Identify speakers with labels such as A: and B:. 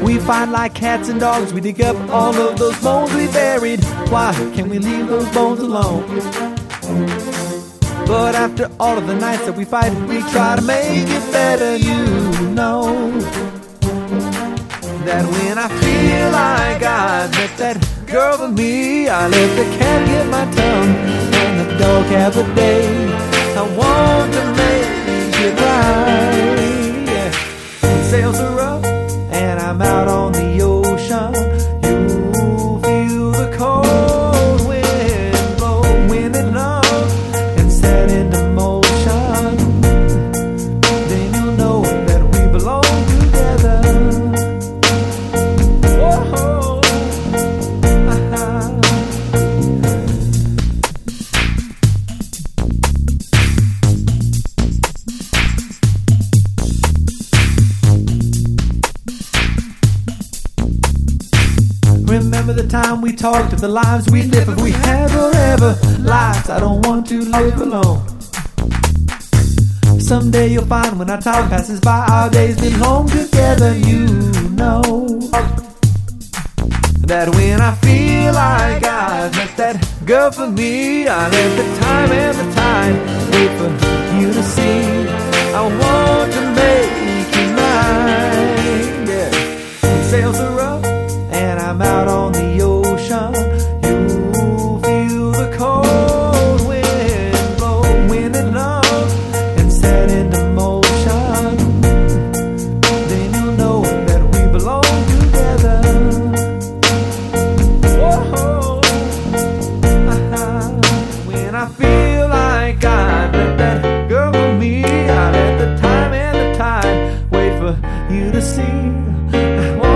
A: We fight like cats and dogs. We dig up all of those bones we buried. Why can't we leave those bones alone? But after all of the nights that we fight, we try to make it better. You know that when I feel like I met that girl for me, I let the cat get my tongue and the dog have a day. I want to make it right. Yeah. Sails are up and I'm out on the ocean. You feel the cold wind blow, wind and love, and set into motion. Then you'll know that we belong together. Whoa, Remember the time we talked of the lives we'd live if we had forever. Lives I don't want to live alone. Someday you'll find when our time passes by, our days belong together. You know that when I feel like I've met that girl for me, I let the time and the tide wait for you to see. I want to make it right. Yeah. Sails are up and I'm out on the ocean. You feel the cold wind blow, wind and love, and set into motion. Then you'll know that we belong together. Whoa, when I feel like I met that girl for me, I let the time and the tide wait for you to see.